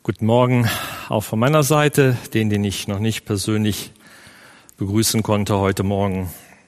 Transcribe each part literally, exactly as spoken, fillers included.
Guten Morgen auch von meiner Seite, den, den ich noch nicht persönlich begrüßen konnte heute Morgen.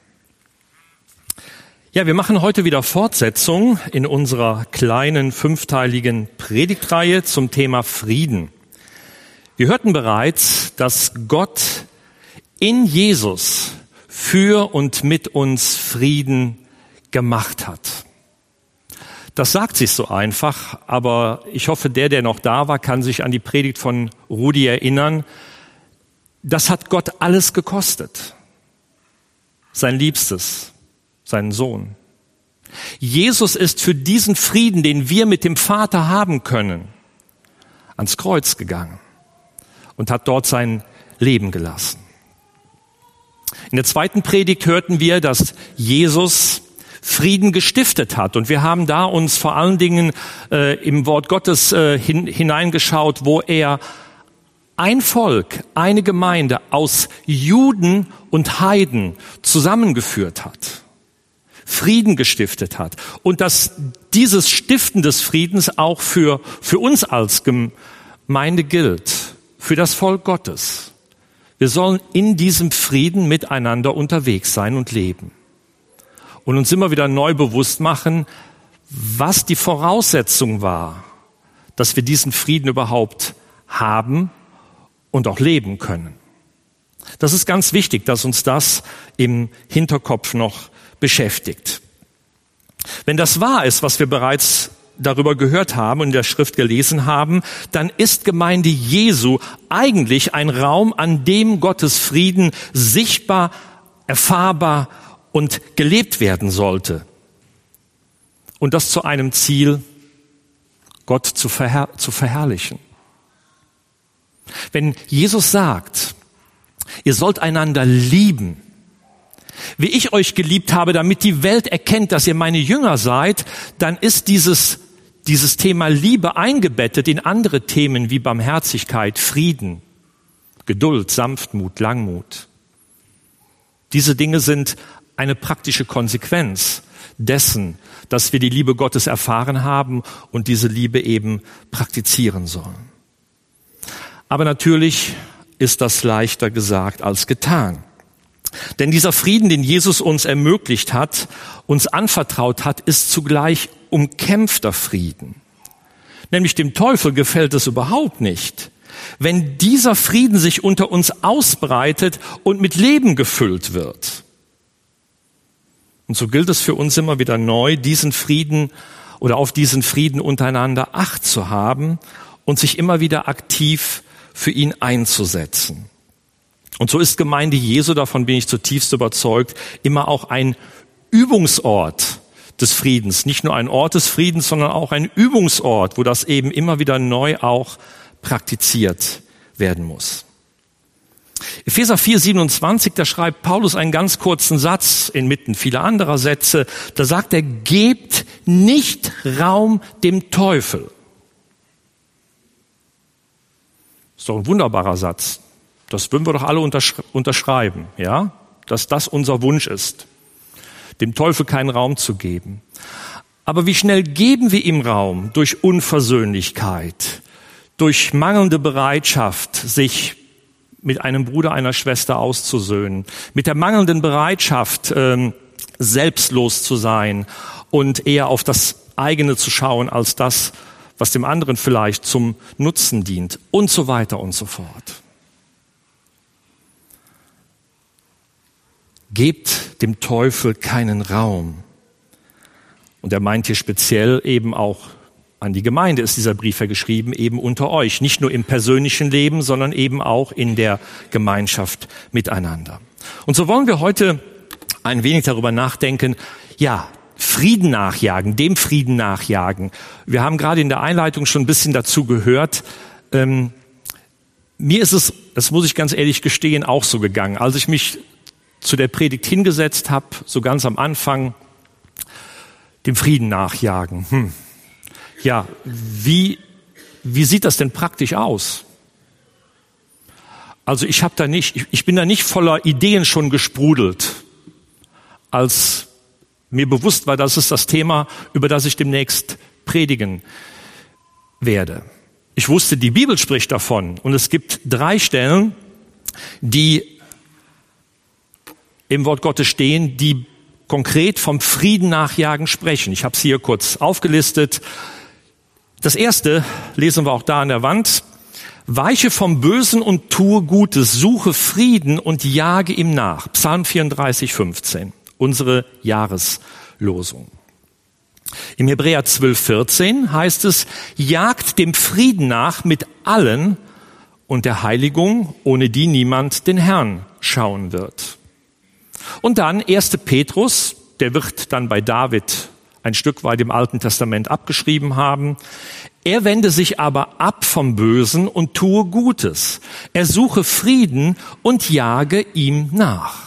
Ja, wir machen heute wieder Fortsetzung in unserer kleinen fünfteiligen Predigtreihe zum Thema Frieden. Wir hörten bereits, dass Gott in Jesus für und mit uns Frieden gemacht hat. Das sagt sich so einfach, aber ich hoffe, der, der noch da war, kann sich an die Predigt von Rudi erinnern. Das hat Gott alles gekostet. Sein Liebstes, seinen Sohn. Jesus ist für diesen Frieden, den wir mit dem Vater haben können, ans Kreuz gegangen und hat dort sein Leben gelassen. In der zweiten Predigt hörten wir, dass Jesus Frieden gestiftet hat. Und wir haben da uns vor allen Dingen äh, im Wort Gottes äh, hin, hineingeschaut, wo er ein Volk, eine Gemeinde aus Juden und Heiden zusammengeführt hat, Frieden gestiftet hat. Und dass dieses Stiften des Friedens auch für, für uns als Gemeinde gilt, für das Volk Gottes. Wir sollen in diesem Frieden miteinander unterwegs sein und leben. Und uns immer wieder neu bewusst machen, was die Voraussetzung war, dass wir diesen Frieden überhaupt haben und auch leben können. Das ist ganz wichtig, dass uns das im Hinterkopf noch beschäftigt. Wenn das wahr ist, was wir bereits darüber gehört haben und in der Schrift gelesen haben, dann ist Gemeinde Jesu eigentlich ein Raum, an dem Gottes Frieden sichtbar, erfahrbar und gelebt werden sollte. Und das zu einem Ziel, Gott zu, verherr- zu verherrlichen. Wenn Jesus sagt, ihr sollt einander lieben, wie ich euch geliebt habe, damit die Welt erkennt, dass ihr meine Jünger seid, dann ist dieses, dieses Thema Liebe eingebettet in andere Themen wie Barmherzigkeit, Frieden, Geduld, Sanftmut, Langmut. Diese Dinge sind eine praktische Konsequenz dessen, dass wir die Liebe Gottes erfahren haben und diese Liebe eben praktizieren sollen. Aber natürlich ist das leichter gesagt als getan. Denn dieser Frieden, den Jesus uns ermöglicht hat, uns anvertraut hat, ist zugleich umkämpfter Frieden. Nämlich dem Teufel gefällt es überhaupt nicht, wenn dieser Frieden sich unter uns ausbreitet und mit Leben gefüllt wird. Und so gilt es für uns immer wieder neu, diesen Frieden oder auf diesen Frieden untereinander Acht zu haben und sich immer wieder aktiv für ihn einzusetzen. Und so ist Gemeinde Jesu, davon bin ich zutiefst überzeugt, immer auch ein Übungsort des Friedens. Nicht nur ein Ort des Friedens, sondern auch ein Übungsort, wo das eben immer wieder neu auch praktiziert werden muss. Epheser vier, siebenundzwanzig, da schreibt Paulus einen ganz kurzen Satz inmitten vieler anderer Sätze. Da sagt er, gebt nicht Raum dem Teufel. Ist doch ein wunderbarer Satz. Das würden wir doch alle untersch- unterschreiben, ja? Dass das unser Wunsch ist, dem Teufel keinen Raum zu geben. Aber wie schnell geben wir ihm Raum? Durch Unversöhnlichkeit, durch mangelnde Bereitschaft, sich mit einem Bruder, einer Schwester auszusöhnen, mit der mangelnden Bereitschaft, ähm, selbstlos zu sein und eher auf das eigene zu schauen, als das, was dem anderen vielleicht zum Nutzen dient und so weiter und so fort. Gebt dem Teufel keinen Raum. Und er meint hier speziell eben auch an die Gemeinde ist dieser Brief ja geschrieben, eben unter euch. Nicht nur im persönlichen Leben, sondern eben auch in der Gemeinschaft miteinander. Und so wollen wir heute ein wenig darüber nachdenken, ja, Frieden nachjagen, dem Frieden nachjagen. Wir haben gerade in der Einleitung schon ein bisschen dazu gehört. Ähm, mir ist es, das muss ich ganz ehrlich gestehen, auch so gegangen. Als ich mich zu der Predigt hingesetzt habe, so ganz am Anfang, dem Frieden nachjagen. Hm. Ja, wie, wie sieht das denn praktisch aus? Also ich habe da nicht, ich, ich bin da nicht voller Ideen schon gesprudelt, als mir bewusst war, das ist das Thema, über das ich demnächst predigen werde. Ich wusste, die Bibel spricht davon. Und es gibt drei Stellen, die im Wort Gottes stehen, die konkret vom Frieden nachjagen sprechen. Ich habe es hier kurz aufgelistet. Das erste lesen wir auch da an der Wand. Weiche vom Bösen und tue Gutes, suche Frieden und jage ihm nach. Psalm vierunddreißig, fünfzehn, unsere Jahreslosung. Im Hebräer zwölf, vierzehn heißt es, jagt dem Frieden nach mit allen und der Heiligung, ohne die niemand den Herrn schauen wird. Und dann erster Petrus, der wird dann bei David ein Stück weit im Alten Testament abgeschrieben haben. Er wende sich aber ab vom Bösen und tue Gutes. Er suche Frieden und jage ihm nach.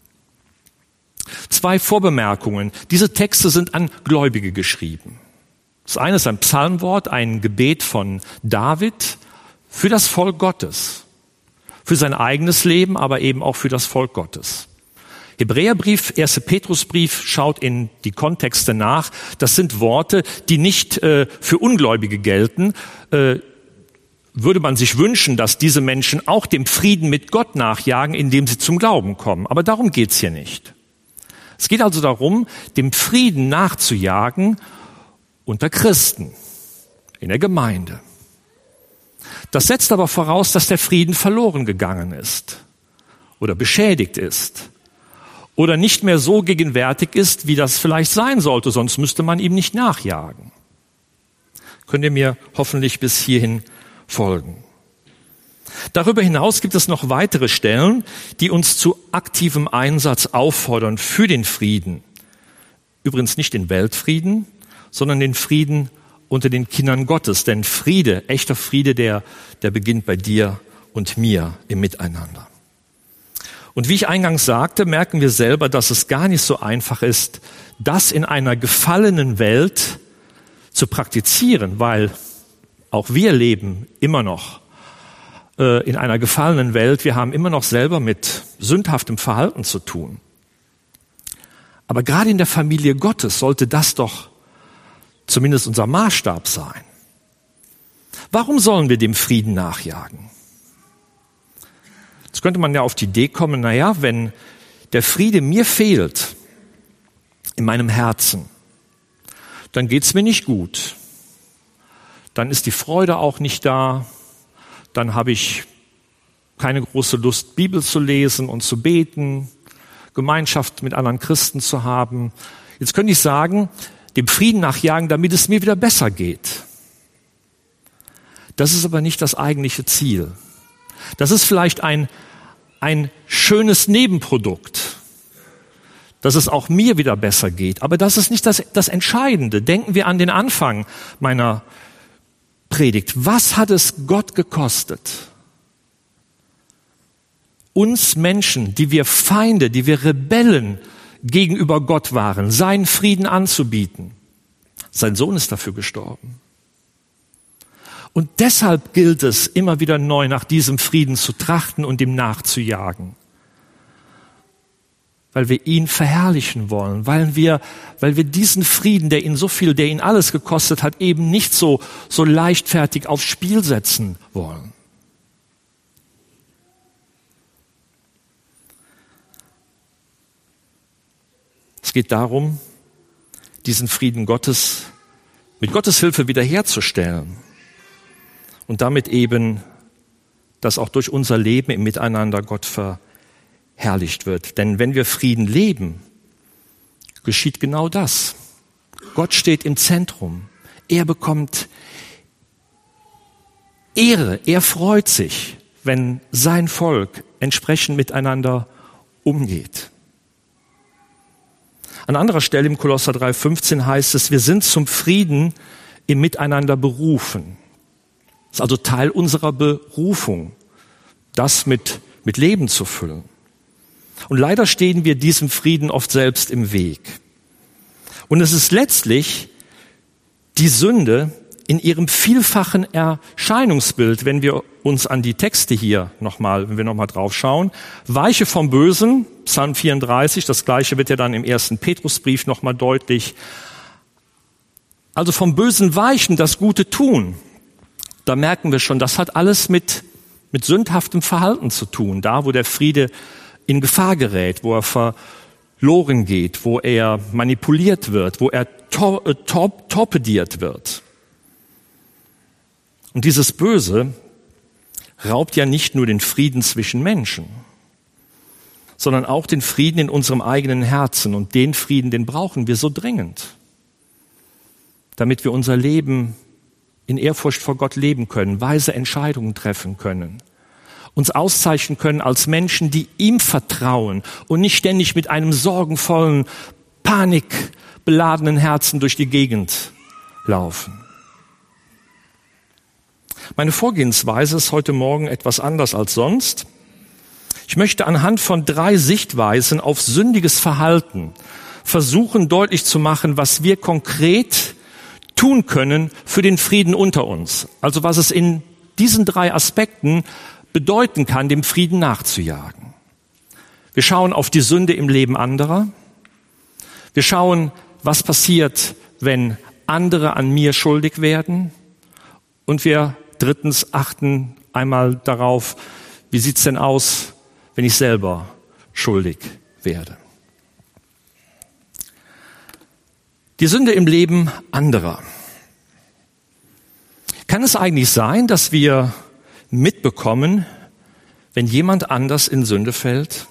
Zwei Vorbemerkungen. Diese Texte sind an Gläubige geschrieben. Das eine ist ein Psalmwort, ein Gebet von David für das Volk Gottes. Für sein eigenes Leben, aber eben auch für das Volk Gottes. Hebräerbrief, erster Petrusbrief schaut in die Kontexte nach. Das sind Worte, die nicht äh, für Ungläubige gelten. Äh, würde man sich wünschen, dass diese Menschen auch dem Frieden mit Gott nachjagen, indem sie zum Glauben kommen. Aber darum geht's hier nicht. Es geht also darum, dem Frieden nachzujagen unter Christen, in der Gemeinde. Das setzt aber voraus, dass der Frieden verloren gegangen ist oder beschädigt ist. Oder nicht mehr so gegenwärtig ist, wie das vielleicht sein sollte, sonst müsste man ihm nicht nachjagen. Könnt ihr mir hoffentlich bis hierhin folgen? Darüber hinaus gibt es noch weitere Stellen, die uns zu aktivem Einsatz auffordern für den Frieden. Übrigens nicht den Weltfrieden, sondern den Frieden unter den Kindern Gottes. Denn Friede, echter Friede, der, der beginnt bei dir und mir im Miteinander. Und wie ich eingangs sagte, merken wir selber, dass es gar nicht so einfach ist, das in einer gefallenen Welt zu praktizieren, weil auch wir leben immer noch äh, in einer gefallenen Welt. Wir haben immer noch selber mit sündhaftem Verhalten zu tun. Aber gerade in der Familie Gottes sollte das doch zumindest unser Maßstab sein. Warum sollen wir dem Frieden nachjagen? Jetzt könnte man ja auf die Idee kommen, naja, wenn der Friede mir fehlt in meinem Herzen, dann geht's mir nicht gut. Dann ist die Freude auch nicht da. Dann habe ich keine große Lust, Bibel zu lesen und zu beten, Gemeinschaft mit anderen Christen zu haben. Jetzt könnte ich sagen, dem Frieden nachjagen, damit es mir wieder besser geht. Das ist aber nicht das eigentliche Ziel. Das ist vielleicht ein, ein schönes Nebenprodukt, dass es auch mir wieder besser geht. Aber das ist nicht das, das Entscheidende. Denken wir an den Anfang meiner Predigt. Was hat es Gott gekostet, uns Menschen, die wir Feinde, die wir Rebellen gegenüber Gott waren, seinen Frieden anzubieten? Sein Sohn ist dafür gestorben. Und deshalb gilt es, immer wieder neu nach diesem Frieden zu trachten und ihm nachzujagen. Weil wir ihn verherrlichen wollen, weil wir, weil wir diesen Frieden, der ihn so viel, der ihn alles gekostet hat, eben nicht so, so leichtfertig aufs Spiel setzen wollen. Es geht darum, diesen Frieden Gottes mit Gottes Hilfe wiederherzustellen. Und damit eben, dass auch durch unser Leben im Miteinander Gott verherrlicht wird. Denn wenn wir Frieden leben, geschieht genau das. Gott steht im Zentrum. Er bekommt Ehre. Er freut sich, wenn sein Volk entsprechend miteinander umgeht. An anderer Stelle im Kolosser drei, fünfzehn heißt es, wir sind zum Frieden im Miteinander berufen. Das ist also Teil unserer Berufung, das mit, mit Leben zu füllen. Und leider stehen wir diesem Frieden oft selbst im Weg. Und es ist letztlich die Sünde in ihrem vielfachen Erscheinungsbild, wenn wir uns an die Texte hier nochmal, wenn wir nochmal drauf schauen. Weiche vom Bösen, Psalm vierunddreißig, das Gleiche wird ja dann im ersten Petrusbrief nochmal deutlich. Also vom Bösen weichen, das Gute tun. Da merken wir schon, das hat alles mit, mit sündhaftem Verhalten zu tun. Da, wo der Friede in Gefahr gerät, wo er verloren geht, wo er manipuliert wird, wo er tor- äh, tor- torpediert wird. Und dieses Böse raubt ja nicht nur den Frieden zwischen Menschen, sondern auch den Frieden in unserem eigenen Herzen. Und den Frieden, den brauchen wir so dringend, damit wir unser Leben in Ehrfurcht vor Gott leben können, weise Entscheidungen treffen können, uns auszeichnen können als Menschen, die ihm vertrauen und nicht ständig mit einem sorgenvollen, panikbeladenen Herzen durch die Gegend laufen. Meine Vorgehensweise ist heute Morgen etwas anders als sonst. Ich möchte anhand von drei Sichtweisen auf sündiges Verhalten versuchen, deutlich zu machen, was wir konkret tun können für den Frieden unter uns. Also was es in diesen drei Aspekten bedeuten kann, dem Frieden nachzujagen. Wir schauen auf die Sünde im Leben anderer. Wir schauen, was passiert, wenn andere an mir schuldig werden. Und wir drittens achten einmal darauf, wie sieht's denn aus, wenn ich selber schuldig werde. Die Sünde im Leben anderer. Kann es eigentlich sein, dass wir mitbekommen, wenn jemand anders in Sünde fällt?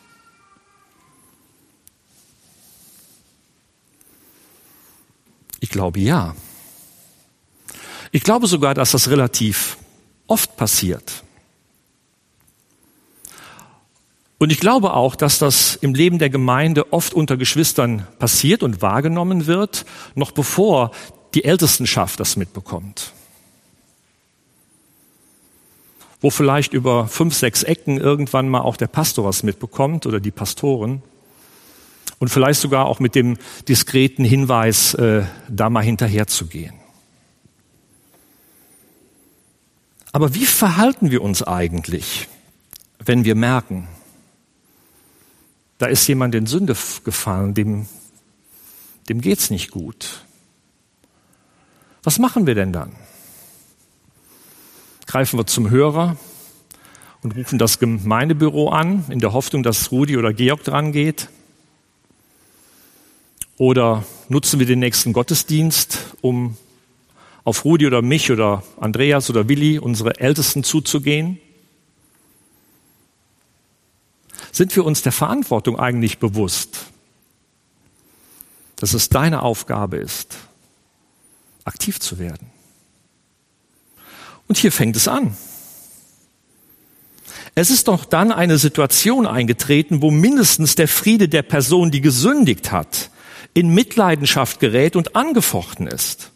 Ich glaube ja. Ich glaube sogar, dass das relativ oft passiert. Und ich glaube auch, dass das im Leben der Gemeinde oft unter Geschwistern passiert und wahrgenommen wird, noch bevor die Ältestenschaft das mitbekommt. Wo vielleicht über fünf, sechs Ecken irgendwann mal auch der Pastor was mitbekommt oder die Pastoren und vielleicht sogar auch mit dem diskreten Hinweis, äh, da mal hinterherzugehen. Aber wie verhalten wir uns eigentlich, wenn wir merken, da ist jemand in Sünde gefallen, dem, dem geht's nicht gut? Was machen wir denn dann? Greifen wir zum Hörer und rufen das Gemeindebüro an, in der Hoffnung, dass Rudi oder Georg dran geht? Oder nutzen wir den nächsten Gottesdienst, um auf Rudi oder mich oder Andreas oder Willi, unsere Ältesten, zuzugehen? Sind wir uns der Verantwortung eigentlich bewusst, dass es deine Aufgabe ist, aktiv zu werden? Und hier fängt es an. Es ist doch dann eine Situation eingetreten, wo mindestens der Friede der Person, die gesündigt hat, in Mitleidenschaft gerät und angefochten ist.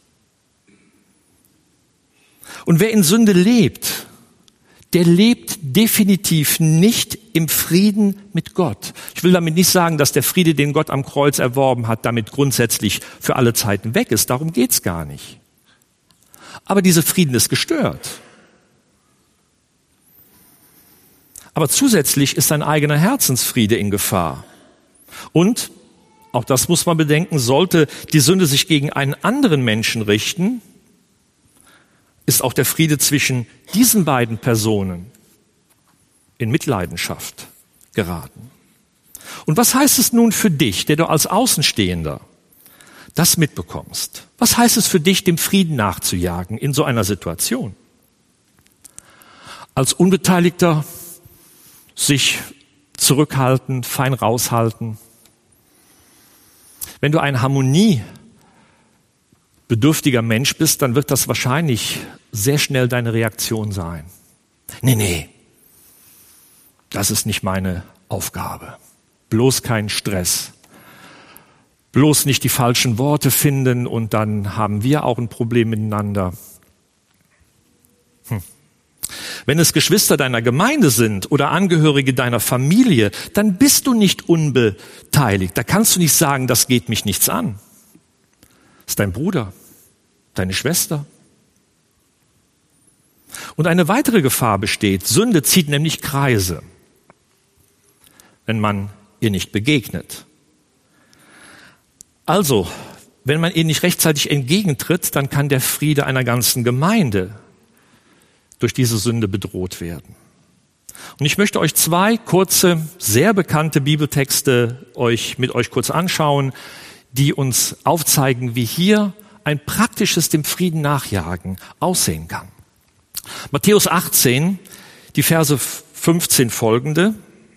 Und wer in Sünde lebt, der lebt definitiv nicht im Frieden mit Gott. Ich will damit nicht sagen, dass der Friede, den Gott am Kreuz erworben hat, damit grundsätzlich für alle Zeiten weg ist. Darum geht's gar nicht. Aber dieser Frieden ist gestört. Aber zusätzlich ist sein eigener Herzensfriede in Gefahr. Und, auch das muss man bedenken, sollte die Sünde sich gegen einen anderen Menschen richten, ist auch der Friede zwischen diesen beiden Personen in Mitleidenschaft geraten. Und was heißt es nun für dich, der du als Außenstehender das mitbekommst? Was heißt es für dich, dem Frieden nachzujagen in so einer Situation? Als Unbeteiligter sich zurückhalten, fein raushalten. Wenn du ein harmoniebedürftiger Mensch bist, dann wird das wahrscheinlich sehr schnell deine Reaktion sein. Nee, nee, das ist nicht meine Aufgabe. Bloß kein Stress. Bloß nicht die falschen Worte finden und dann haben wir auch ein Problem miteinander. Hm. Wenn es Geschwister deiner Gemeinde sind oder Angehörige deiner Familie, dann bist du nicht unbeteiligt. Da kannst du nicht sagen, das geht mich nichts an. Das ist dein Bruder, deine Schwester. Und eine weitere Gefahr besteht. Sünde zieht nämlich Kreise, wenn man ihr nicht begegnet. Also, wenn man ihr nicht rechtzeitig entgegentritt, dann kann der Friede einer ganzen Gemeinde durch diese Sünde bedroht werden. Und ich möchte euch zwei kurze, sehr bekannte Bibeltexte euch, mit euch kurz anschauen, die uns aufzeigen, wie hier ein praktisches dem Frieden nachjagen aussehen kann. Matthäus achtzehn, die Verse fünfzehn folgende.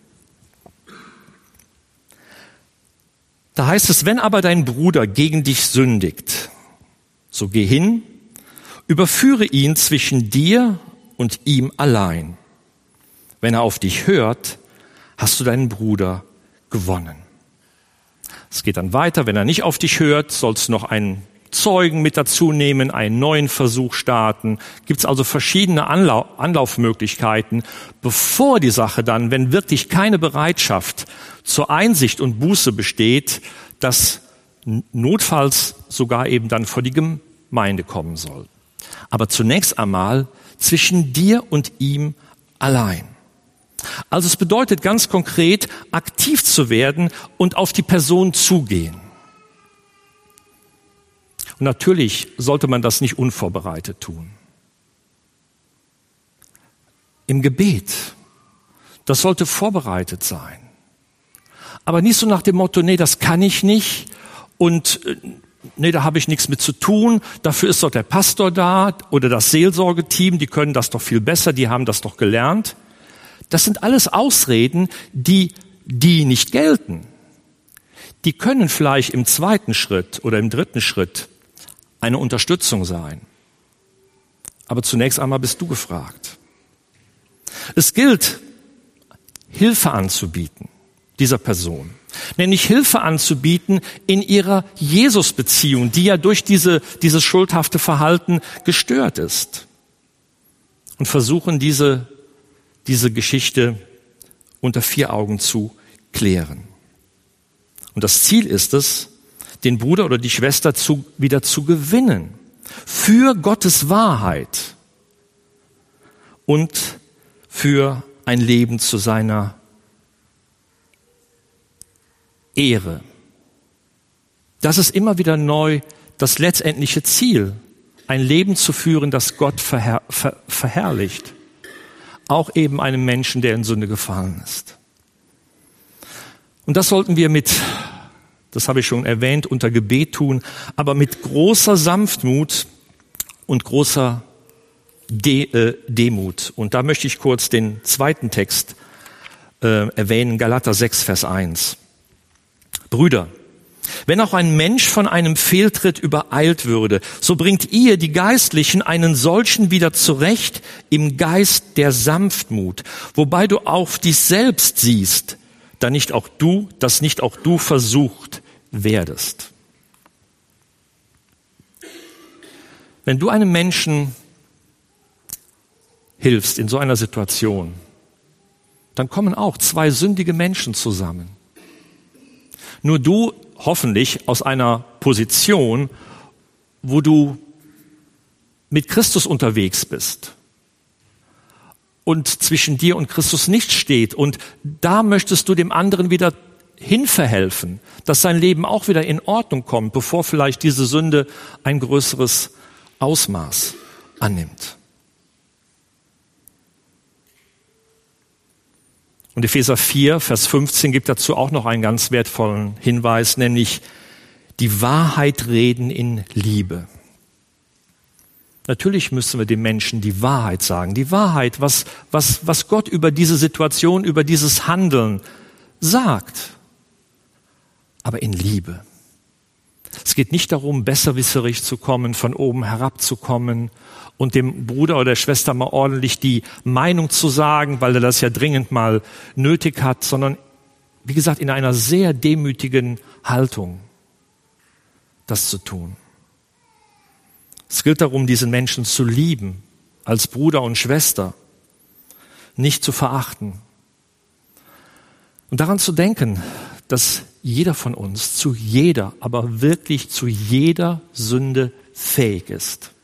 Da heißt es, wenn aber dein Bruder gegen dich sündigt, so geh hin, überführe ihn zwischen dir und ihm allein. Wenn er auf dich hört, hast du deinen Bruder gewonnen. Es geht dann weiter, wenn er nicht auf dich hört, sollst du noch einen Zeugen mit dazu nehmen, einen neuen Versuch starten. Gibt es also verschiedene Anlauf, Anlaufmöglichkeiten, bevor die Sache dann, wenn wirklich keine Bereitschaft zur Einsicht und Buße besteht, dass notfalls sogar eben dann vor die Gemeinde kommen soll. Aber zunächst einmal zwischen dir und ihm allein. Also es bedeutet ganz konkret, aktiv zu werden und auf die Person zugehen. Und natürlich sollte man das nicht unvorbereitet tun. Im Gebet, das sollte vorbereitet sein. Aber nicht so nach dem Motto, nee, das kann ich nicht und nee, da habe ich nichts mit zu tun, dafür ist doch der Pastor da oder das Seelsorgeteam, die können das doch viel besser, die haben das doch gelernt. Das sind alles Ausreden, die, die nicht gelten. Die können vielleicht im zweiten Schritt oder im dritten Schritt eine Unterstützung sein. Aber zunächst einmal bist du gefragt. Es gilt, Hilfe anzubieten, dieser Person. Nämlich Hilfe anzubieten in ihrer Jesus-Beziehung, die ja durch diese, dieses schuldhafte Verhalten gestört ist. Und versuchen, diese, diese Geschichte unter vier Augen zu klären. Und das Ziel ist es, den Bruder oder die Schwester zu, wieder zu gewinnen für Gottes Wahrheit und für ein Leben zu seiner Ehre. Das ist immer wieder neu das letztendliche Ziel, ein Leben zu führen, das Gott verherr, ver, verherrlicht. Auch eben einem Menschen, der in Sünde gefallen ist. Und das sollten wir mit, das habe ich schon erwähnt, unter Gebet tun, aber mit großer Sanftmut und großer De, äh, Demut. Und da möchte ich kurz den zweiten Text äh, erwähnen, Galater sechs, Vers eins. Brüder, wenn auch ein Mensch von einem Fehltritt übereilt würde, so bringt ihr, die Geistlichen, einen solchen wieder zurecht im Geist der Sanftmut, wobei du auf dich selbst siehst, da nicht auch du, dass nicht auch du versucht werdest. Wenn du einem Menschen hilfst in so einer Situation, dann kommen auch zwei sündige Menschen zusammen. Nur du hoffentlich aus einer Position, wo du mit Christus unterwegs bist und zwischen dir und Christus nichts steht. Und da möchtest du dem anderen wieder hinverhelfen, dass sein Leben auch wieder in Ordnung kommt, bevor vielleicht diese Sünde ein größeres Ausmaß annimmt. Und Epheser vier, Vers fünfzehn gibt dazu auch noch einen ganz wertvollen Hinweis, nämlich die Wahrheit reden in Liebe. Natürlich müssen wir dem Menschen die Wahrheit sagen. Die Wahrheit, was, was, was Gott über diese Situation, über dieses Handeln sagt. Aber in Liebe. Es geht nicht darum, besserwisserig zu kommen, von oben herabzukommen und dem Bruder oder der Schwester mal ordentlich die Meinung zu sagen, weil er das ja dringend mal nötig hat, sondern, wie gesagt, in einer sehr demütigen Haltung das zu tun. Es gilt darum, diesen Menschen zu lieben, als Bruder und Schwester, nicht zu verachten. Und daran zu denken, dass jeder von uns zu jeder, aber wirklich zu jeder Sünde fähig ist.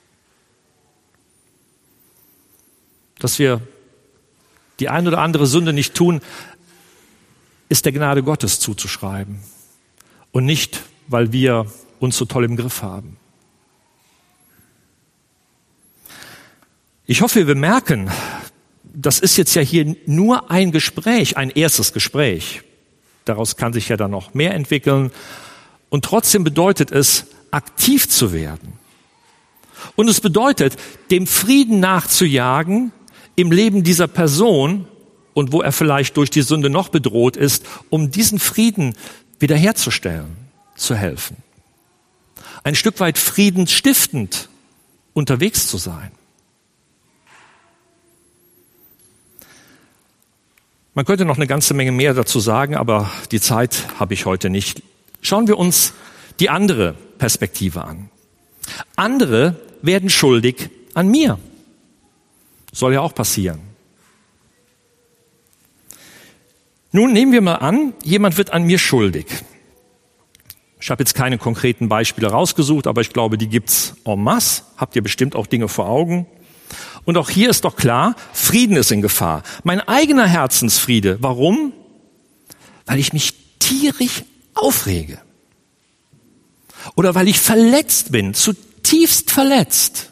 Dass wir die ein oder andere Sünde nicht tun, ist der Gnade Gottes zuzuschreiben. Und nicht, weil wir uns so toll im Griff haben. Ich hoffe, wir merken, das ist jetzt ja hier nur ein Gespräch, ein erstes Gespräch. Daraus kann sich ja dann noch mehr entwickeln. Und trotzdem bedeutet es, aktiv zu werden. Und es bedeutet, dem Frieden nachzujagen im Leben dieser Person und wo er vielleicht durch die Sünde noch bedroht ist, um diesen Frieden wiederherzustellen, zu helfen. Ein Stück weit friedensstiftend unterwegs zu sein. Man könnte noch eine ganze Menge mehr dazu sagen, aber die Zeit habe ich heute nicht. Schauen wir uns die andere Perspektive an. Andere werden schuldig an mir. Soll ja auch passieren. Nun nehmen wir mal an, jemand wird an mir schuldig. Ich habe jetzt keine konkreten Beispiele rausgesucht, aber ich glaube, die gibt's en masse. Habt ihr bestimmt auch Dinge vor Augen. Und auch hier ist doch klar, Frieden ist in Gefahr. Mein eigener Herzensfriede. Warum? Weil ich mich tierisch aufrege. Oder weil ich verletzt bin, zutiefst verletzt.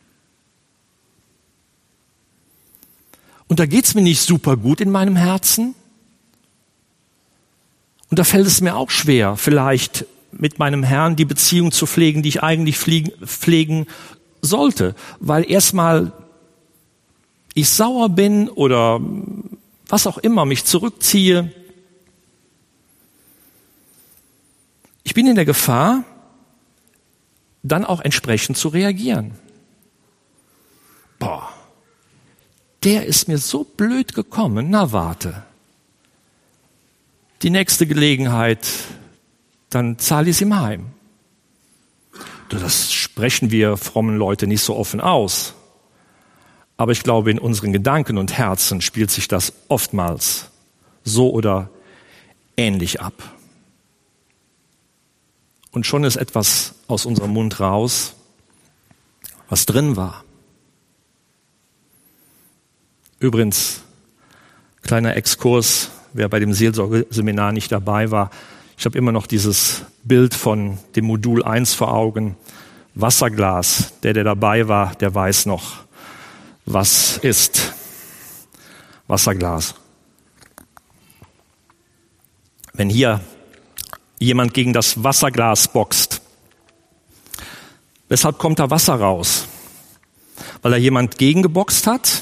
Und da geht's mir nicht super gut in meinem Herzen. Und da fällt es mir auch schwer, vielleicht mit meinem Herrn die Beziehung zu pflegen, die ich eigentlich pflegen sollte. Weil erstmal ich sauer bin oder was auch immer, mich zurückziehe. Ich bin in der Gefahr, dann auch entsprechend zu reagieren. Boah, der ist mir so blöd gekommen, na warte. Die nächste Gelegenheit, dann zahle ich es ihm heim. Das sprechen wir frommen Leute nicht so offen aus. Aber ich glaube, in unseren Gedanken und Herzen spielt sich das oftmals so oder ähnlich ab. Und schon ist etwas aus unserem Mund raus, was drin war. Übrigens, kleiner Exkurs, wer bei dem Seelsorgeseminar nicht dabei war, ich habe immer noch dieses Bild von dem Modul eins vor Augen, Wasserglas. Der, der dabei war, der weiß noch, was ist Wasserglas. Wenn hier jemand gegen das Wasserglas boxt, weshalb kommt da Wasser raus? Weil er jemand gegengeboxt hat?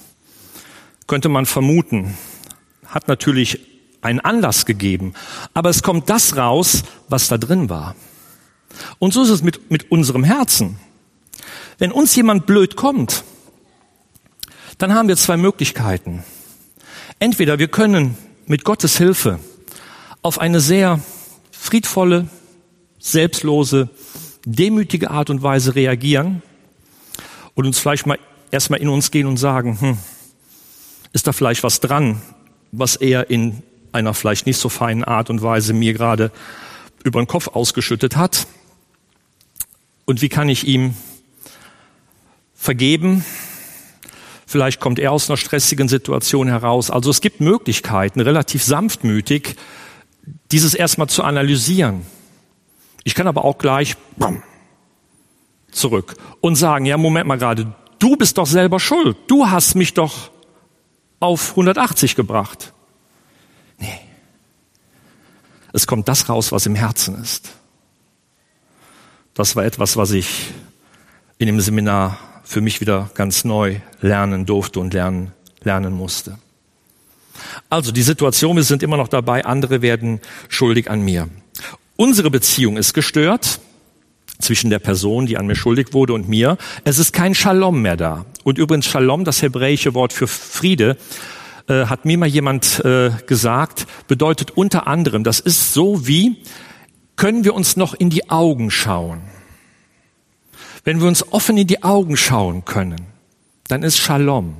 Könnte man vermuten. Hat natürlich einen Anlass gegeben. Aber es kommt das raus, was da drin war. Und so ist es mit, mit unserem Herzen. Wenn uns jemand blöd kommt, dann haben wir zwei Möglichkeiten. Entweder wir können mit Gottes Hilfe auf eine sehr friedvolle, selbstlose, demütige Art und Weise reagieren und uns vielleicht mal erstmal in uns gehen und sagen, hm, ist da vielleicht was dran, was er in einer vielleicht nicht so feinen Art und Weise mir gerade über den Kopf ausgeschüttet hat? Und wie kann ich ihm vergeben? Vielleicht kommt er aus einer stressigen Situation heraus. Also es gibt Möglichkeiten, relativ sanftmütig, dieses erstmal zu analysieren. Ich kann aber auch gleich bam, zurück und sagen, ja, Moment mal gerade, du bist doch selber schuld. Du hast mich doch auf hundertachtzig gebracht. Nee. Es kommt das raus, was im Herzen ist. Das war etwas, was ich in dem Seminar für mich wieder ganz neu lernen durfte und lernen, lernen musste. Also die Situation, wir sind immer noch dabei, andere werden schuldig an mir. Unsere Beziehung ist gestört zwischen der Person, die an mir schuldig wurde, und mir. Es ist kein Shalom mehr da. Und übrigens Shalom, das hebräische Wort für Friede, äh, hat mir mal jemand äh, gesagt, bedeutet unter anderem, das ist so wie, können wir uns noch in die Augen schauen. Wenn wir uns offen in die Augen schauen können, dann ist Shalom.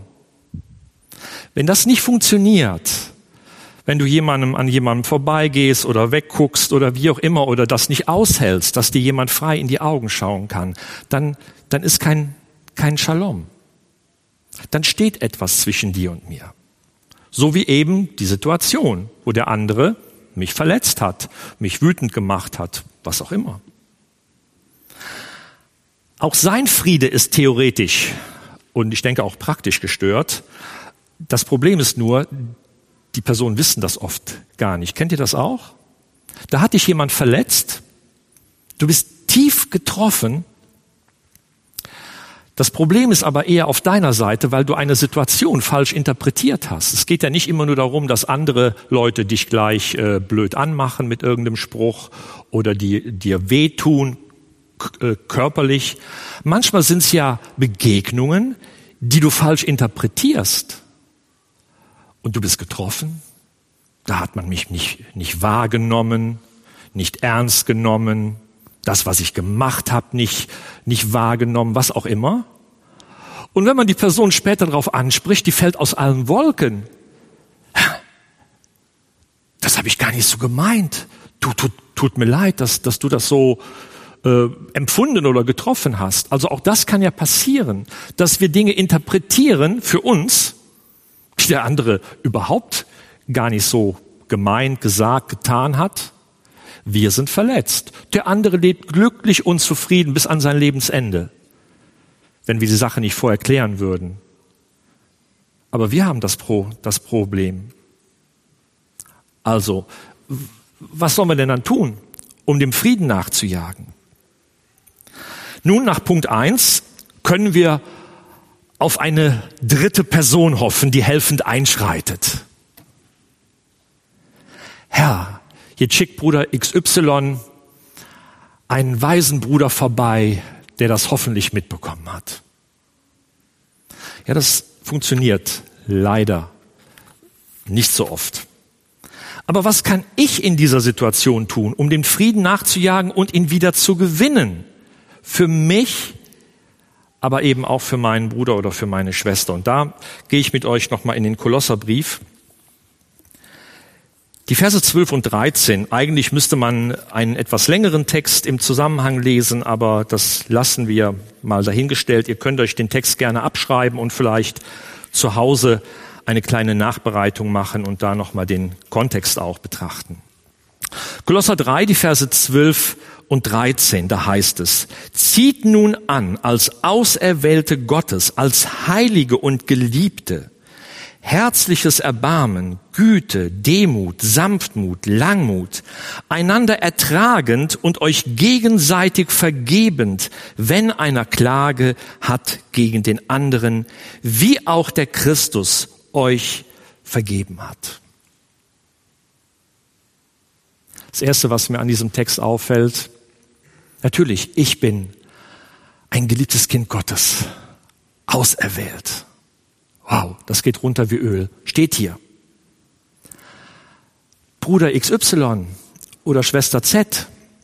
Wenn das nicht funktioniert, wenn du jemandem an jemandem vorbeigehst oder wegguckst oder wie auch immer oder das nicht aushältst, dass dir jemand frei in die Augen schauen kann, dann, dann ist kein, kein Shalom. Dann steht etwas zwischen dir und mir. So wie eben die Situation, wo der andere mich verletzt hat, mich wütend gemacht hat, was auch immer. Auch sein Friede ist theoretisch und ich denke auch praktisch gestört. Das Problem ist nur, die Personen wissen das oft gar nicht. Kennt ihr das auch? Da hat dich jemand verletzt, du bist tief getroffen. Das Problem ist aber eher auf deiner Seite, weil du eine Situation falsch interpretiert hast. Es geht ja nicht immer nur darum, dass andere Leute dich gleich äh, blöd anmachen mit irgendeinem Spruch oder die, dir wehtun, k- äh, körperlich. Manchmal sind es ja Begegnungen, die du falsch interpretierst. Und du bist getroffen. Da hat man mich nicht, nicht wahrgenommen, nicht ernst genommen. Das, was ich gemacht habe, nicht, nicht wahrgenommen, was auch immer. Und wenn man die Person später darauf anspricht, die fällt aus allen Wolken. Das habe ich gar nicht so gemeint. Du, tut, tut mir leid, dass, dass du das so äh, empfunden oder getroffen hast. Also auch das kann ja passieren, dass wir Dinge interpretieren für uns, die der andere überhaupt gar nicht so gemeint, gesagt, getan hat. Wir sind verletzt. Der andere lebt glücklich und zufrieden bis an sein Lebensende, wenn wir die Sache nicht vorher klären würden. Aber wir haben das, Pro, das Problem. Also, was sollen wir denn dann tun, um dem Frieden nachzujagen? Nun, nach Punkt eins können wir auf eine dritte Person hoffen, die helfend einschreitet. Herr, jetzt schickt Bruder X Y einen weisen Bruder vorbei, der das hoffentlich mitbekommen hat. Ja, das funktioniert leider nicht so oft. Aber was kann ich in dieser Situation tun, um dem Frieden nachzujagen und ihn wieder zu gewinnen? Für mich, aber eben auch für meinen Bruder oder für meine Schwester. Und da gehe ich mit euch nochmal in den Kolosserbrief. Die Verse zwölf und dreizehn, eigentlich müsste man einen etwas längeren Text im Zusammenhang lesen, aber das lassen wir mal dahingestellt. Ihr könnt euch den Text gerne abschreiben und vielleicht zu Hause eine kleine Nachbereitung machen und da nochmal den Kontext auch betrachten. Kolosser drei, die Verse zwölf und dreizehn, da heißt es: Zieht nun an als Auserwählte Gottes, als Heilige und Geliebte, herzliches Erbarmen, Güte, Demut, Sanftmut, Langmut, einander ertragend und euch gegenseitig vergebend, wenn einer Klage hat gegen den anderen, wie auch der Christus euch vergeben hat. Das Erste, was mir an diesem Text auffällt, natürlich, ich bin ein geliebtes Kind Gottes, auserwählt. Wow, das geht runter wie Öl. Steht hier. Bruder X Y oder Schwester Z,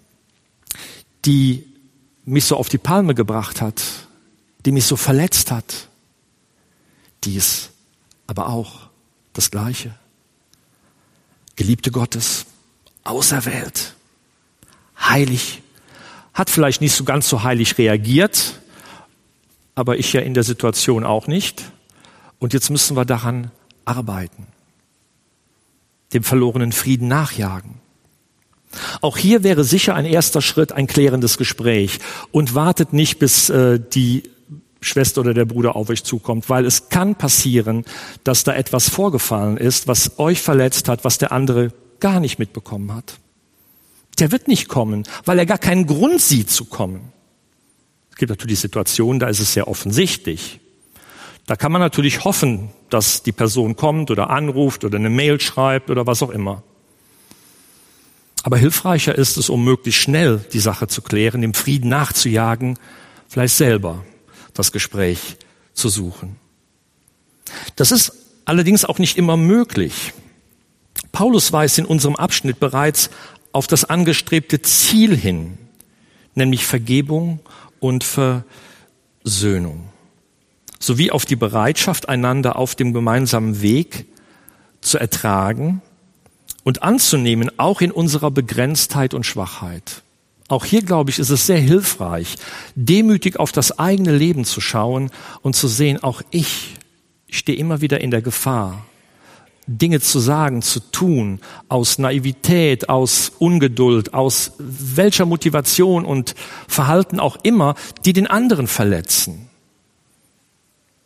die mich so auf die Palme gebracht hat, die mich so verletzt hat, die ist aber auch das Gleiche. Geliebte Gottes, auserwählt, heilig, hat vielleicht nicht so ganz so heilig reagiert, aber ich ja in der Situation auch nicht. Und jetzt müssen wir daran arbeiten, dem verlorenen Frieden nachjagen. Auch hier wäre sicher ein erster Schritt ein klärendes Gespräch und wartet nicht, bis äh, die Schwester oder der Bruder auf euch zukommt, weil es kann passieren, dass da etwas vorgefallen ist, was euch verletzt hat, was der andere gar nicht mitbekommen hat. Der wird nicht kommen, weil er gar keinen Grund sieht zu kommen. Es gibt natürlich Situationen, da ist es sehr offensichtlich. Da kann man natürlich hoffen, dass die Person kommt oder anruft oder eine Mail schreibt oder was auch immer. Aber hilfreicher ist es, um möglichst schnell die Sache zu klären, dem Frieden nachzujagen, vielleicht selber das Gespräch zu suchen. Das ist allerdings auch nicht immer möglich. Paulus weist in unserem Abschnitt bereits auf das angestrebte Ziel hin, nämlich Vergebung und Versöhnung, sowie auf die Bereitschaft, einander auf dem gemeinsamen Weg zu ertragen und anzunehmen, auch in unserer Begrenztheit und Schwachheit. Auch hier, glaube ich, ist es sehr hilfreich, demütig auf das eigene Leben zu schauen und zu sehen, auch ich stehe immer wieder in der Gefahr, Dinge zu sagen, zu tun, aus Naivität, aus Ungeduld, aus welcher Motivation und Verhalten auch immer, die den anderen verletzen.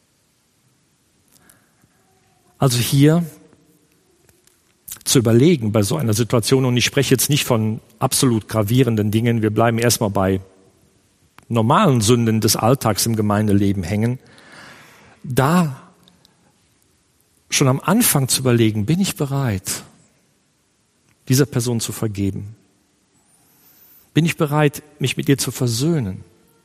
Also hier zu überlegen bei so einer Situation, und ich spreche jetzt nicht von absolut gravierenden Dingen, wir bleiben erstmal bei normalen Sünden des Alltags im Gemeindeleben hängen, da schon am Anfang zu überlegen, bin ich bereit, dieser Person zu vergeben? Bin ich bereit, mich mit ihr zu versöhnen?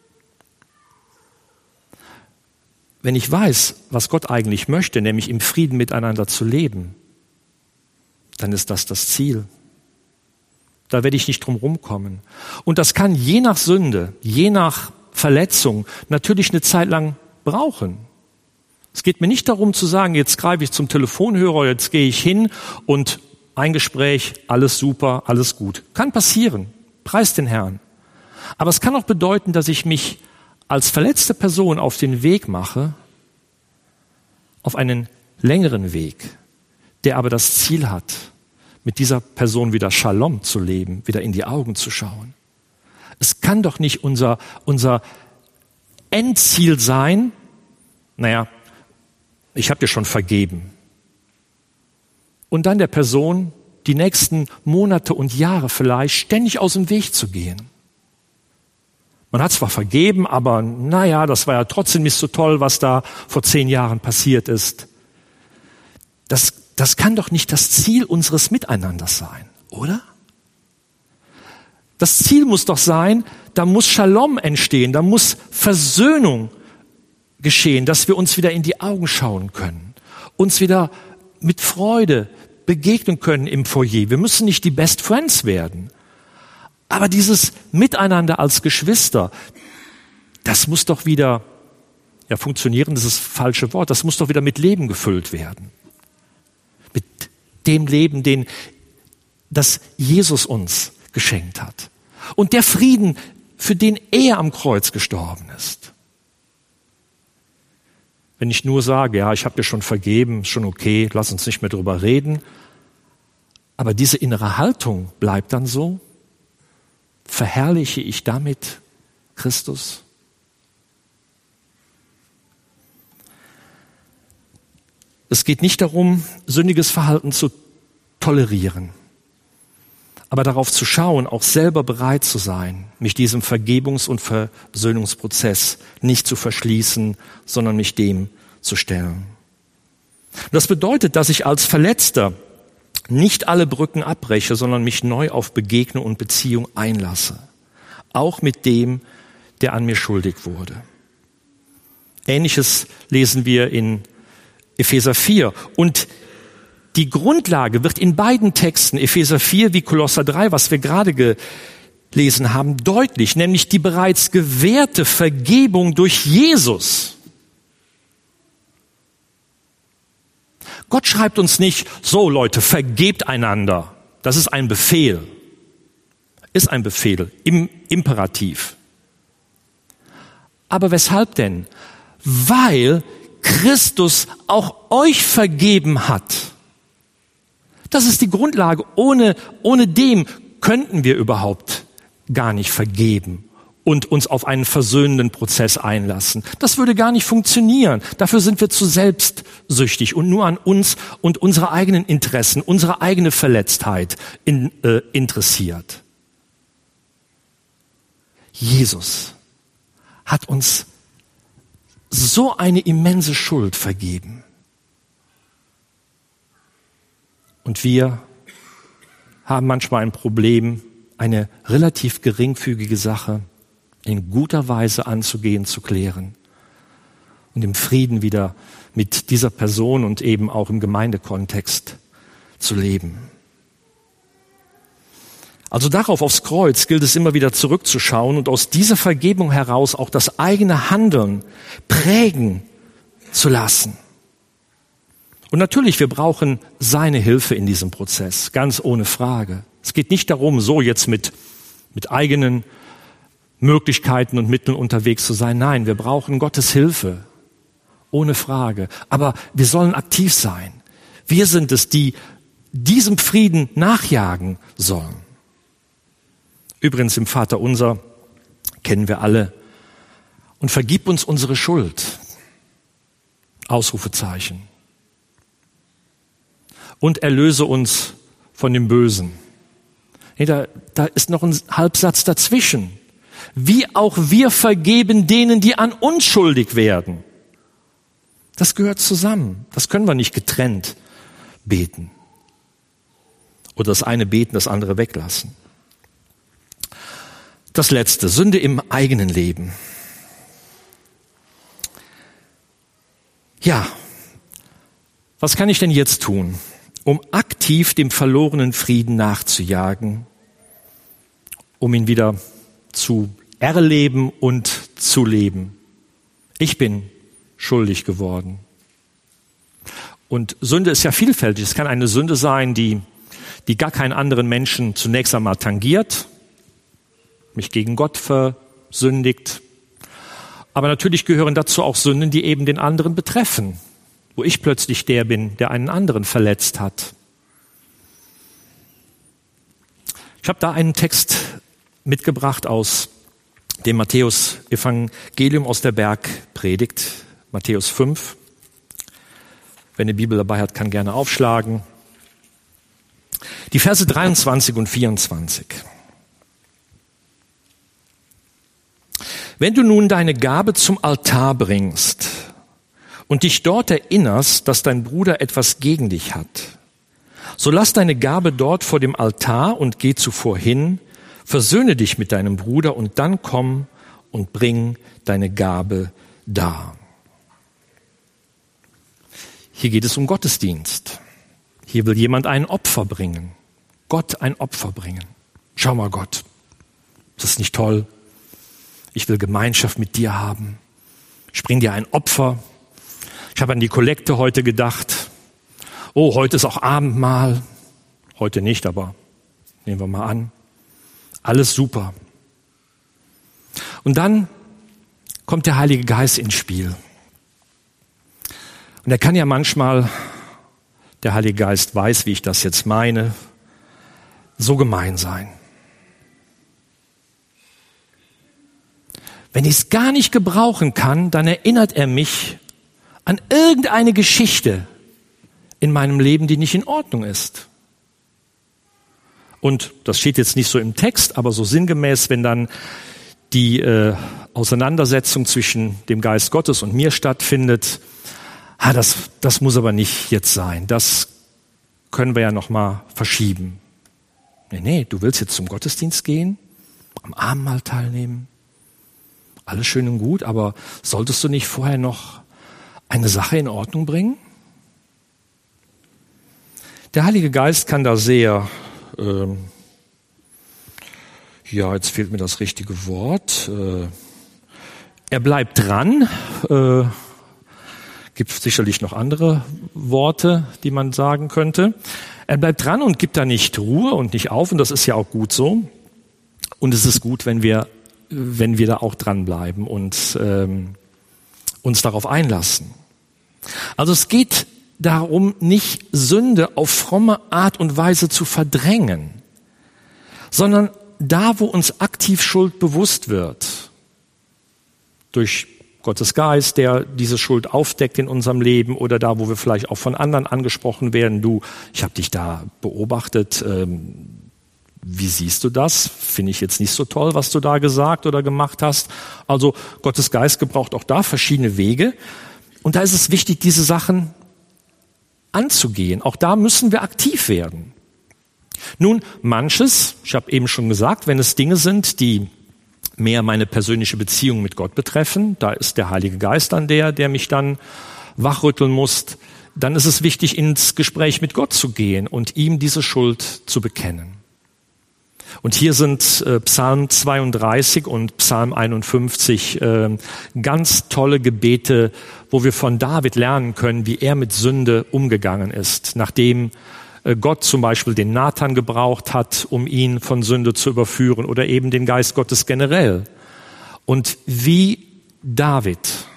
Wenn ich weiß, was Gott eigentlich möchte, nämlich im Frieden miteinander zu leben, dann ist das das Ziel. Da werde ich nicht drum rumkommen. Und das kann je nach Sünde, je nach Verletzung natürlich eine Zeit lang brauchen. Es geht mir nicht darum zu sagen, jetzt greife ich zum Telefonhörer, jetzt gehe ich hin und ein Gespräch, alles super, alles gut. Kann passieren, preis den Herrn. Aber es kann auch bedeuten, dass ich mich als verletzte Person auf den Weg mache, auf einen längeren Weg, der aber das Ziel hat, mit dieser Person wieder Shalom zu leben, wieder in die Augen zu schauen. Es kann doch nicht unser, unser Endziel sein, naja, ich habe dir schon vergeben. Und dann der Person die nächsten Monate und Jahre vielleicht ständig aus dem Weg zu gehen. Man hat zwar vergeben, aber naja, das war ja trotzdem nicht so toll, was da vor zehn Jahren passiert ist. Das, das kann doch nicht das Ziel unseres Miteinanders sein, oder? Das Ziel muss doch sein, da muss Shalom entstehen, da muss Versöhnung geschehen, dass wir uns wieder in die Augen schauen können, uns wieder mit Freude begegnen können im Foyer. Wir müssen nicht die Best Friends werden. Aber dieses Miteinander als Geschwister, das muss doch wieder, ja, funktionieren, das ist das falsche Wort, das muss doch wieder mit Leben gefüllt werden. Mit dem Leben, den, das Jesus uns geschenkt hat. Und der Frieden, für den er am Kreuz gestorben ist. Wenn ich nur sage, ja, ich habe dir schon vergeben, schon okay, lass uns nicht mehr drüber reden. Aber diese innere Haltung bleibt dann so. Verherrliche ich damit Christus? Es geht nicht darum, sündiges Verhalten zu tolerieren, aber darauf zu schauen, auch selber bereit zu sein, mich diesem Vergebungs- und Versöhnungsprozess nicht zu verschließen, sondern mich dem zu stellen. Das bedeutet, dass ich als Verletzter nicht alle Brücken abbreche, sondern mich neu auf Begegnung und Beziehung einlasse. Auch mit dem, der an mir schuldig wurde. Ähnliches lesen wir in Epheser vier. Und die Grundlage wird in beiden Texten, Epheser vier wie Kolosser drei, was wir gerade gelesen haben, deutlich, nämlich die bereits gewährte Vergebung durch Jesus. Gott schreibt uns nicht, so Leute, vergebt einander. Das ist ein Befehl. Ist ein Befehl, im Imperativ. Aber weshalb denn? Weil Christus auch euch vergeben hat. Das ist die Grundlage. Ohne, ohne dem könnten wir überhaupt gar nicht vergeben und uns auf einen versöhnenden Prozess einlassen. Das würde gar nicht funktionieren. Dafür sind wir zu selbstsüchtig und nur an uns und unsere eigenen Interessen, unsere eigene Verletztheit in, äh, interessiert. Jesus hat uns so eine immense Schuld vergeben. Und wir haben manchmal ein Problem, eine relativ geringfügige Sache in guter Weise anzugehen, zu klären und im Frieden wieder mit dieser Person und eben auch im Gemeindekontext zu leben. Also darauf, aufs Kreuz, gilt es immer wieder zurückzuschauen und aus dieser Vergebung heraus auch das eigene Handeln prägen zu lassen. Und natürlich, wir brauchen seine Hilfe in diesem Prozess, ganz ohne Frage. Es geht nicht darum, so jetzt mit, mit eigenen Möglichkeiten und Mitteln unterwegs zu sein. Nein, wir brauchen Gottes Hilfe, ohne Frage. Aber wir sollen aktiv sein. Wir sind es, die diesem Frieden nachjagen sollen. Übrigens im Vaterunser kennen wir alle. Und vergib uns unsere Schuld. Ausrufezeichen. und erlöse uns von dem Bösen. Nee, da, da ist noch ein Halbsatz dazwischen. Wie auch wir vergeben denen, die an uns schuldig werden. Das gehört zusammen. Das können wir nicht getrennt beten. Oder das eine beten, das andere weglassen. Das letzte, Sünde im eigenen Leben. Ja, was kann ich denn jetzt tun, um aktiv dem verlorenen Frieden nachzujagen, um ihn wieder zu erleben und zu leben? Ich bin schuldig geworden. Und Sünde ist ja vielfältig. Es kann eine Sünde sein, die, die gar keinen anderen Menschen zunächst einmal tangiert, mich gegen Gott versündigt. Aber natürlich gehören dazu auch Sünden, die eben den anderen betreffen, wo ich plötzlich der bin, der einen anderen verletzt hat. Ich habe da einen Text mitgebracht aus dem Matthäus-Evangelium, aus der Bergpredigt, Matthäus fünf. Wer eine Bibel dabei hat, kann gerne aufschlagen. Die Verse dreiundzwanzig und vierundzwanzig. Wenn du nun deine Gabe zum Altar bringst und dich dort erinnerst, dass dein Bruder etwas gegen dich hat, so lass deine Gabe dort vor dem Altar und geh zuvor hin, versöhne dich mit deinem Bruder und dann komm und bring deine Gabe dar. Hier geht es um Gottesdienst. Hier will jemand ein Opfer bringen. Gott ein Opfer bringen. Schau mal, Gott, ist das nicht toll? Ich will Gemeinschaft mit dir haben. Ich bring dir ein Opfer. Ich habe an die Kollekte heute gedacht. Oh, heute ist auch Abendmahl. Heute nicht, aber nehmen wir mal an. Alles super. Und dann kommt der Heilige Geist ins Spiel. Und er kann ja manchmal, der Heilige Geist weiß, wie ich das jetzt meine, so gemein sein. Wenn ich es gar nicht gebrauchen kann, dann erinnert er mich an irgendeine Geschichte in meinem Leben, die nicht in Ordnung ist. Und das steht jetzt nicht so im Text, aber so sinngemäß, wenn dann die äh, Auseinandersetzung zwischen dem Geist Gottes und mir stattfindet, ah, das, das muss aber nicht jetzt sein. Das können wir ja noch mal verschieben. Nee, nee, du willst jetzt zum Gottesdienst gehen, am Abendmahl teilnehmen. Alles schön und gut, aber solltest du nicht vorher noch eine Sache in Ordnung bringen? Der Heilige Geist kann da sehr, ähm, ja, jetzt fehlt mir das richtige Wort, äh, er bleibt dran, äh, gibt sicherlich noch andere Worte, die man sagen könnte. Er bleibt dran und gibt da nicht Ruhe und nicht auf und das ist ja auch gut so. Und es ist gut, wenn wir wenn wir da auch dranbleiben und ähm, uns darauf einlassen. Also es geht darum, nicht Sünde auf fromme Art und Weise zu verdrängen, sondern da, wo uns aktiv Schuld bewusst wird, durch Gottes Geist, der diese Schuld aufdeckt in unserem Leben oder da, wo wir vielleicht auch von anderen angesprochen werden, du, ich habe dich da beobachtet, ähm, wie siehst du das? Finde ich jetzt nicht so toll, was du da gesagt oder gemacht hast. Also Gottes Geist gebraucht auch da verschiedene Wege. Und da ist es wichtig, diese Sachen anzugehen. Auch da müssen wir aktiv werden. Nun, manches, ich habe eben schon gesagt, wenn es Dinge sind, die mehr meine persönliche Beziehung mit Gott betreffen, da ist der Heilige Geist dann der, der mich dann wachrütteln muss, dann ist es wichtig, ins Gespräch mit Gott zu gehen und ihm diese Schuld zu bekennen. Und hier sind äh, Psalm zweiunddreißig und Psalm einundfünfzig äh, ganz tolle Gebete, wo wir von David lernen können, wie er mit Sünde umgegangen ist, nachdem äh, Gott zum Beispiel den Nathan gebraucht hat, um ihn von Sünde zu überführen oder eben den Geist Gottes generell. Und wie David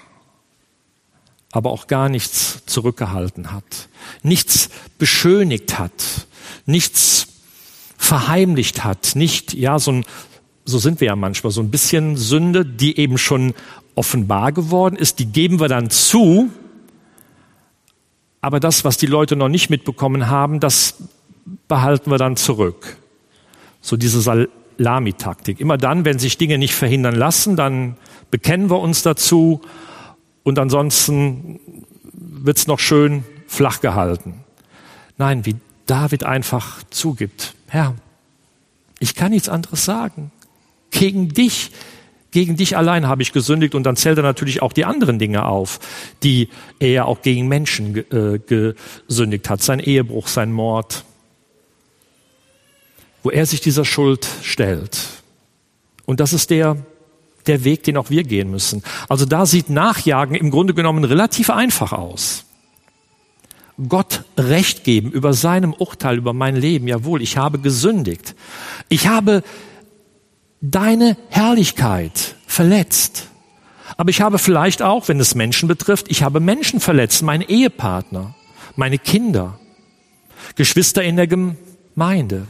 aber auch gar nichts zurückgehalten hat, nichts beschönigt hat, nichts verheimlicht hat, nicht, ja, so ein, so sind wir ja manchmal, so ein bisschen Sünde, die eben schon offenbar geworden ist, die geben wir dann zu, aber das, was die Leute noch nicht mitbekommen haben, das behalten wir dann zurück. So diese Salamitaktik. Immer dann, wenn sich Dinge nicht verhindern lassen, dann bekennen wir uns dazu und ansonsten wird es noch schön flach gehalten. Nein, wie David einfach zugibt, Herr, ich kann nichts anderes sagen. Gegen dich, gegen dich allein habe ich gesündigt. Und dann zählt er natürlich auch die anderen Dinge auf, die er auch gegen Menschen äh, gesündigt hat. Sein Ehebruch, sein Mord, wo er sich dieser Schuld stellt. Und das ist der, der Weg, den auch wir gehen müssen. Also da sieht Nachjagen im Grunde genommen relativ einfach aus. Gott Recht geben über seinem Urteil, über mein Leben. Jawohl, ich habe gesündigt. Ich habe deine Herrlichkeit verletzt. Aber ich habe vielleicht auch, wenn es Menschen betrifft, ich habe Menschen verletzt, meinen Ehepartner, meine Kinder, Geschwister in der Gemeinde.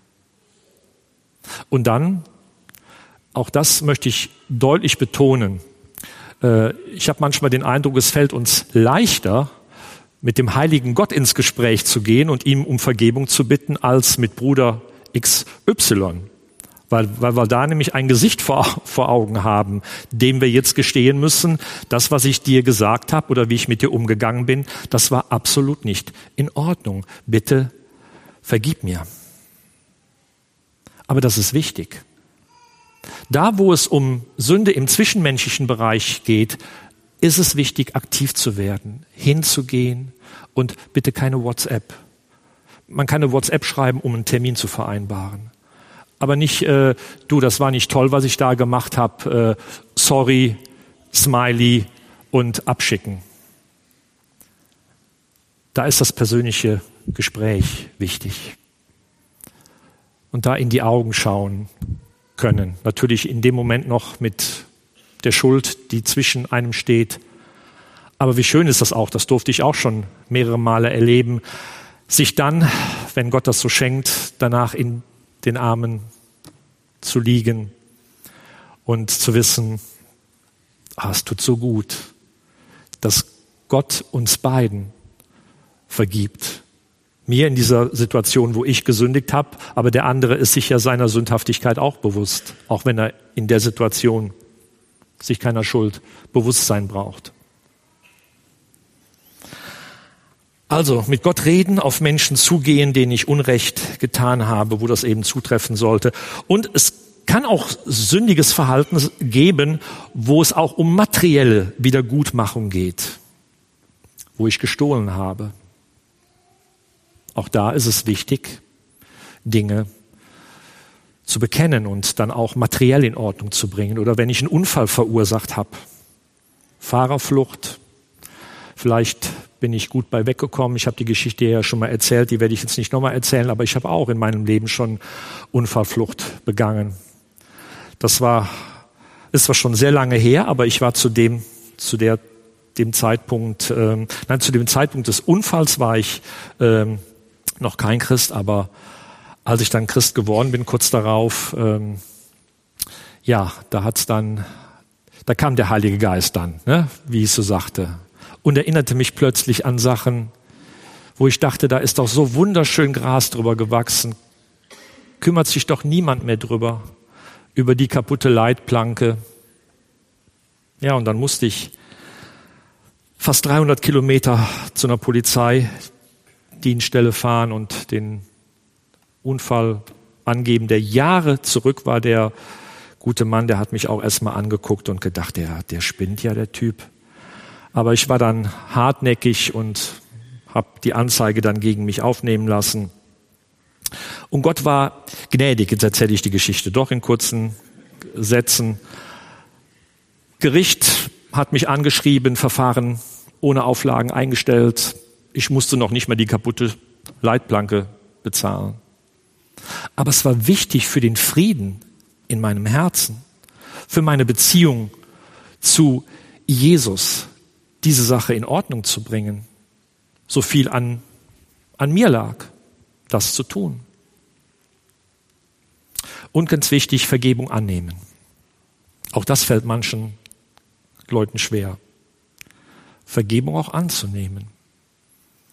Und dann, auch das möchte ich deutlich betonen, äh, ich habe manchmal den Eindruck, es fällt uns leichter, mit dem heiligen Gott ins Gespräch zu gehen und ihm um Vergebung zu bitten, als mit Bruder X Y. Weil, weil wir da nämlich ein Gesicht vor, vor Augen haben, dem wir jetzt gestehen müssen, das, was ich dir gesagt habe oder wie ich mit dir umgegangen bin, das war absolut nicht in Ordnung. Bitte vergib mir. Aber das ist wichtig. Da, wo es um Sünde im zwischenmenschlichen Bereich geht, ist es wichtig, aktiv zu werden, hinzugehen und bitte keine WhatsApp. Man kann eine WhatsApp schreiben, um einen Termin zu vereinbaren. Aber nicht, äh, du, das war nicht toll, was ich da gemacht habe, äh, sorry, Smiley und abschicken. Da ist das persönliche Gespräch wichtig. Und da in die Augen schauen können. Natürlich in dem Moment noch mit der Schuld, die zwischen einem steht. Aber wie schön ist das auch, das durfte ich auch schon mehrere Male erleben, sich dann, wenn Gott das so schenkt, danach in den Armen zu liegen und zu wissen, ah, es tut so gut, dass Gott uns beiden vergibt. Mir in dieser Situation, wo ich gesündigt habe, aber der andere ist sich ja seiner Sündhaftigkeit auch bewusst, auch wenn er in der Situation sich keiner Schuld Bewusstsein braucht. Also mit Gott reden, auf Menschen zugehen, denen ich Unrecht getan habe, wo das eben zutreffen sollte. Und es kann auch sündiges Verhalten geben, wo es auch um materielle Wiedergutmachung geht, wo ich gestohlen habe. Auch da ist es wichtig, Dinge zu bekennen und dann auch materiell in Ordnung zu bringen. Oder wenn ich einen Unfall verursacht habe, Fahrerflucht, vielleicht bin ich gut bei weggekommen. Ich habe die Geschichte ja schon mal erzählt, die werde ich jetzt nicht nochmal erzählen, aber ich habe auch in meinem Leben schon Unfallflucht begangen. Das war, ist zwar schon sehr lange her, aber ich war zu dem, zu der, dem Zeitpunkt, ähm, nein, zu dem Zeitpunkt des Unfalls war ich ähm, noch kein Christ, aber als ich dann Christ geworden bin, kurz darauf, ähm, ja, da hat's dann, da kam der Heilige Geist dann, ne, wie ich so sagte, und erinnerte mich plötzlich an Sachen, wo ich dachte, da ist doch so wunderschön Gras drüber gewachsen, kümmert sich doch niemand mehr drüber, über die kaputte Leitplanke. Ja, und dann musste ich fast dreihundert Kilometer zu einer Polizeidienststelle fahren und den Unfall angeben, der Jahre zurück war. Der gute Mann, der hat mich auch erstmal angeguckt und gedacht, der, der spinnt ja, der Typ. Aber ich war dann hartnäckig und habe die Anzeige dann gegen mich aufnehmen lassen. Und Gott war gnädig, jetzt erzähle ich die Geschichte doch in kurzen Sätzen. Gericht hat mich angeschrieben, Verfahren ohne Auflagen eingestellt. Ich musste noch nicht mal die kaputte Leitplanke bezahlen. Aber es war wichtig für den Frieden in meinem Herzen, für meine Beziehung zu Jesus, diese Sache in Ordnung zu bringen. So viel an, an mir lag, das zu tun. Und ganz wichtig, Vergebung annehmen. Auch das fällt manchen Leuten schwer. Vergebung auch anzunehmen.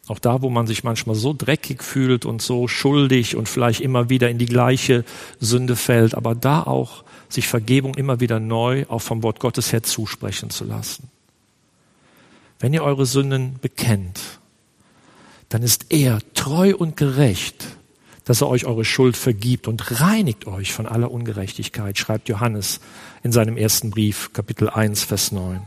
Auch da, wo man sich manchmal so dreckig fühlt und so schuldig und vielleicht immer wieder in die gleiche Sünde fällt, aber da auch sich Vergebung immer wieder neu auch vom Wort Gottes her zusprechen zu lassen. Wenn ihr eure Sünden bekennt, dann ist er treu und gerecht, dass er euch eure Schuld vergibt und reinigt euch von aller Ungerechtigkeit, schreibt Johannes in seinem ersten Brief, Kapitel eins, Vers neun.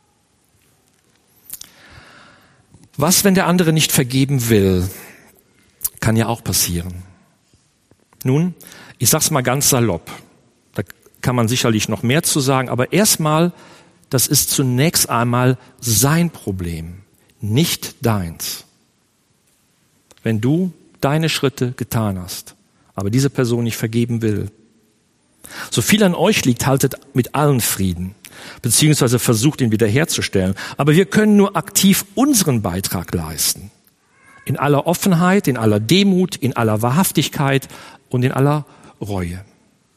Was, wenn der andere nicht vergeben will? Kann ja auch passieren. Nun, ich sag's mal ganz salopp. Da kann man sicherlich noch mehr zu sagen, aber erstmal, das ist zunächst einmal sein Problem, nicht deins. Wenn du deine Schritte getan hast, aber diese Person nicht vergeben will. So viel an euch liegt, haltet mit allen Frieden, beziehungsweise versucht ihn wiederherzustellen. Aber wir können nur aktiv unseren Beitrag leisten. In aller Offenheit, in aller Demut, in aller Wahrhaftigkeit und in aller Reue.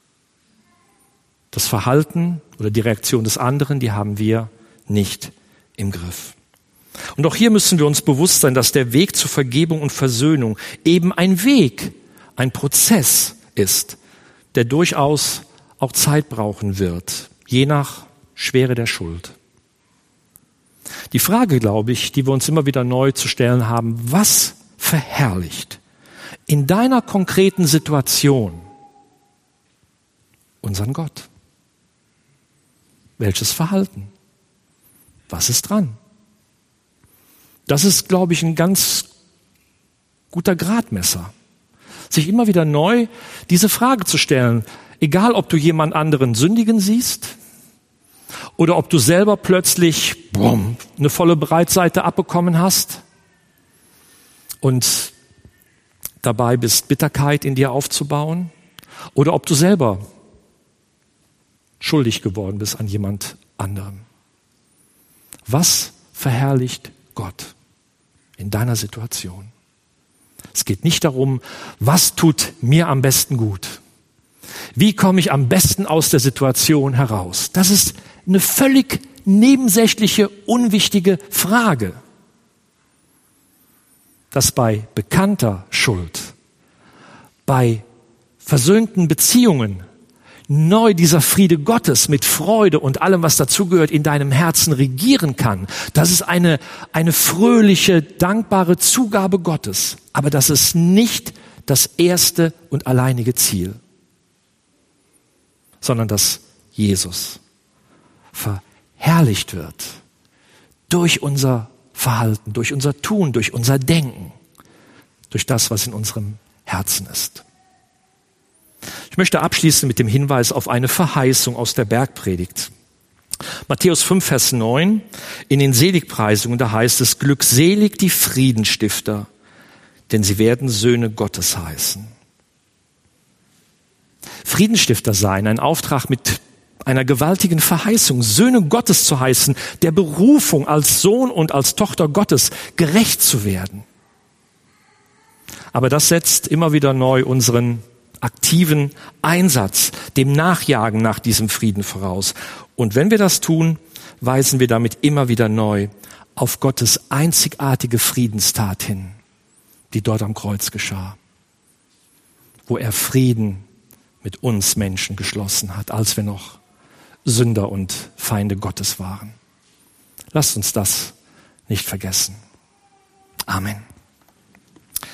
Das Verhalten oder die Reaktion des anderen, die haben wir nicht im Griff. Und auch hier müssen wir uns bewusst sein, dass der Weg zur Vergebung und Versöhnung eben ein Weg, ein Prozess ist, der durchaus auch Zeit brauchen wird, je nach Schwere der Schuld. Die Frage, glaube ich, die wir uns immer wieder neu zu stellen haben, was verherrlicht in deiner konkreten Situation unseren Gott? Welches Verhalten? Was ist dran? Das ist, glaube ich, ein ganz guter Gradmesser. Sich immer wieder neu diese Frage zu stellen, egal ob du jemand anderen sündigen siehst oder ob du selber plötzlich boom, eine volle Breitseite abbekommen hast und dabei bist, Bitterkeit in dir aufzubauen, oder ob du selber schuldig geworden bist an jemand anderem. Was verherrlicht Gott in deiner Situation? Es geht nicht darum, was tut mir am besten gut? Wie komme ich am besten aus der Situation heraus? Das ist eine völlig nebensächliche, unwichtige Frage. Dass bei bekannter Schuld, bei versöhnten Beziehungen neu dieser Friede Gottes mit Freude und allem, was dazugehört, in deinem Herzen regieren kann. Das ist eine, eine fröhliche, dankbare Zugabe Gottes. Aber das ist nicht das erste und alleinige Ziel, sondern dass Jesus verherrlicht wird durch unser Verhalten, durch unser Tun, durch unser Denken, durch das, was in unserem Herzen ist. Ich möchte abschließen mit dem Hinweis auf eine Verheißung aus der Bergpredigt. Matthäus fünf, Vers neun, in den Seligpreisungen, da heißt es, glückselig die Friedensstifter, denn sie werden Söhne Gottes heißen. Friedensstifter sein, ein Auftrag mit einer gewaltigen Verheißung, Söhne Gottes zu heißen, der Berufung als Sohn und als Tochter Gottes gerecht zu werden. Aber das setzt immer wieder neu unseren aktiven Einsatz, dem Nachjagen nach diesem Frieden voraus. Und wenn wir das tun, weisen wir damit immer wieder neu auf Gottes einzigartige Friedenstat hin, die dort am Kreuz geschah, wo er Frieden mit uns Menschen geschlossen hat, als wir noch Sünder und Feinde Gottes waren. Lasst uns das nicht vergessen. Amen.